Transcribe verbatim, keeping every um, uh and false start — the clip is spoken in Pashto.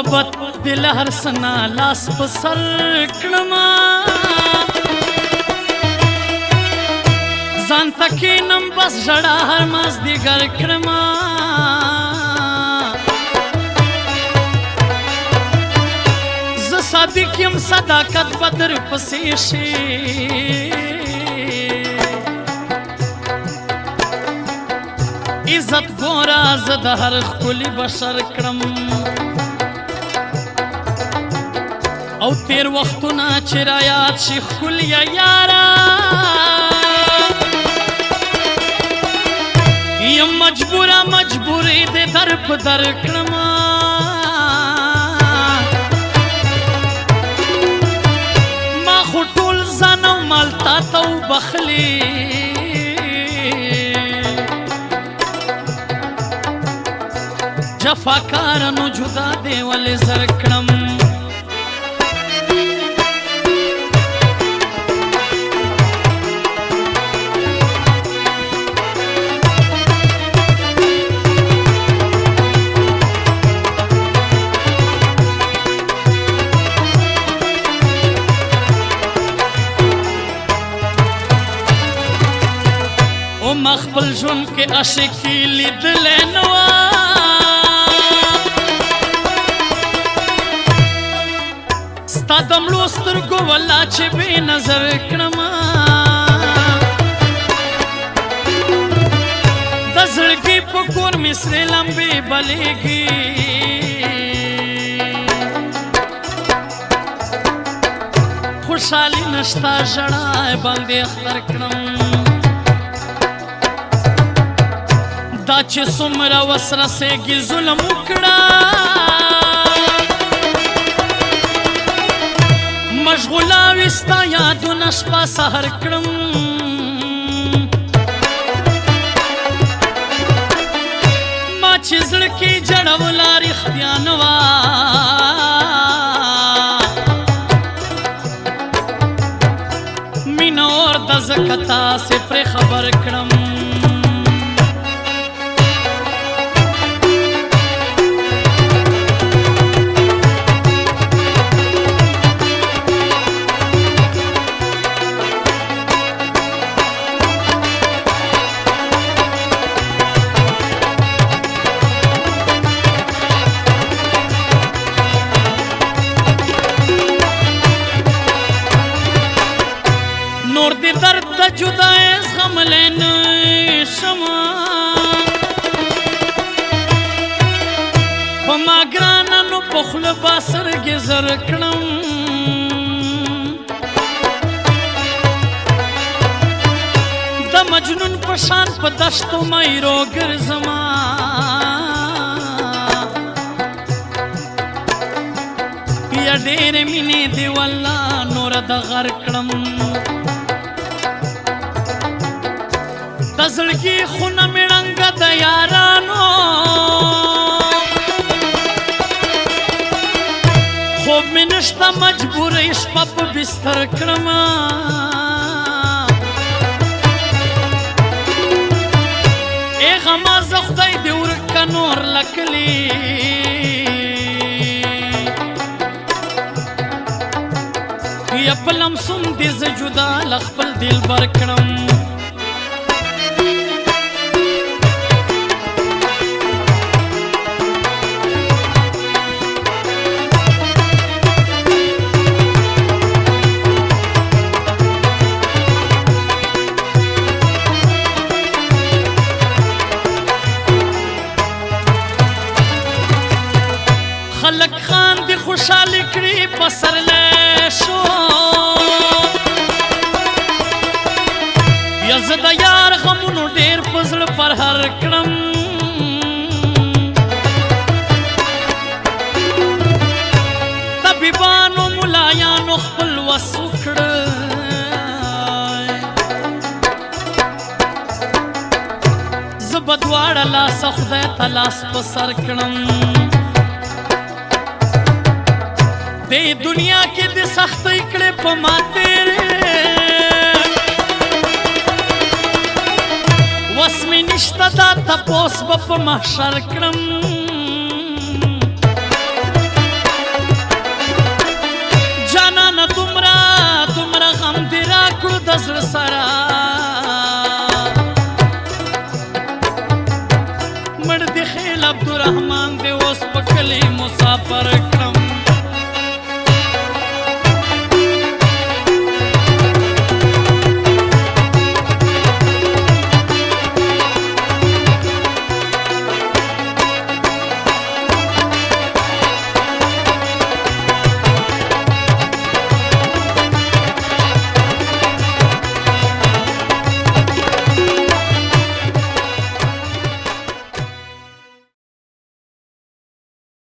محبت دل هر سنا لاس په سر کړما ځان تکینم بس ژړا هر مازدیګر کړما زه صادق یم صداقت به در پسې شي عزت ګوره زه د هر ښکلي بشر کړم او تیر وختونه چې رایاد شي ښکلیه یاره یم مجبوره مجبورې دې در په در کړمه ما خو ټول ځان او مال تا ته وبخلي جفاکاره نو جدا دې ولې زر کړم ما خپل ژوند کې عاشقي لیدلی نه وه ستا د مړو سترګو والله چې بې نظر کړمه د زړګي په کور مې سرې لمبې بلیږي خوشحالي نشته ژړا باندې اختر کړم دا چې څومره وسره سېږي ظلم وکړه مشغولاوي ستا یادونه شپه سهر کړم ما چې زړه کې جړوله رښتیا نه وه مینه اور ده ځکه تاسې پرې خبر کړم نور دی درد د جدای زغملی نه شمه په ما ګرانه نو په خوله به سترګې زر کړم د مجنون په شان په دشتو میرو ګرځمه یا ډېرې مینې دې والله نوره د غر کړم د زړګي خونه مې ړنګه د یارانو خوب مې نشته مجبوره شپه په بستر کړمه ای غمه زه خدای دې ورکه نور لکلي یا په لمسون دې زه جدا له خپل دلبر کړم خلق خان دی خوشحالی کړي پسرلی شو یا زه د یار غمونو ډېر په زړه پرهر کړم طبیبانو ملایانو خپل وس وکړی زه به دواړه لاسه خدای ته لاس په سر کړم دې دنیا کې د سختۍ کړې په ما تېرې وس مې نشته دا تپوس به په محشر کړم رحمان دی اوس په کلی مسافر